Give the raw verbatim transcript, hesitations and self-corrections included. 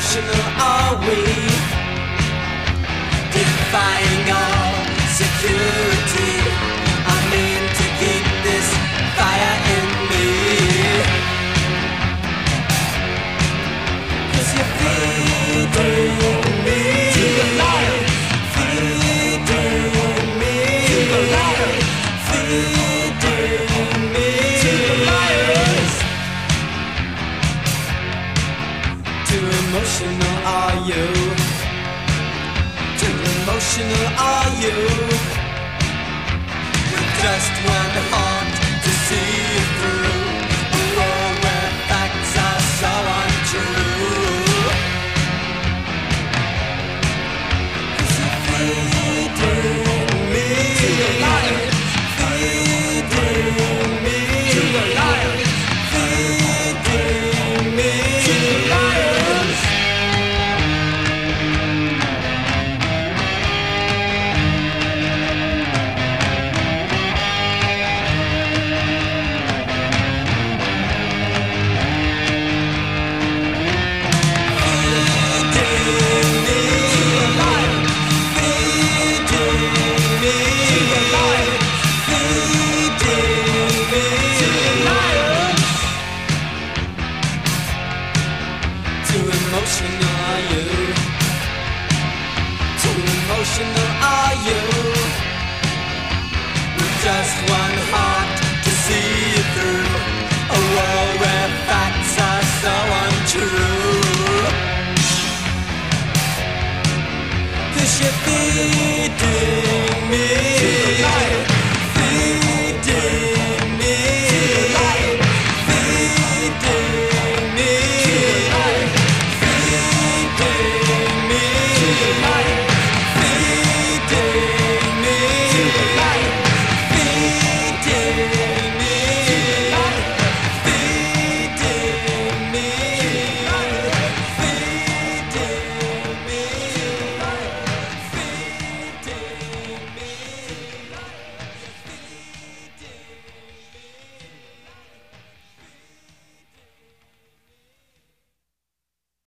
emotional are we? Defying all security. I'm in to keep this fire in me. 'Cause you're feeding me to the light. Feeding me to the light. Feeding me to the light. Too emotional are you? Too emotional are you? With just one heart to see you through a world where facts are so untrue. 'Cause you're feeding me to the light. Feeding me to the light. Feeding me to the light. Emotional are you? Too emotional are you? With just one heart to see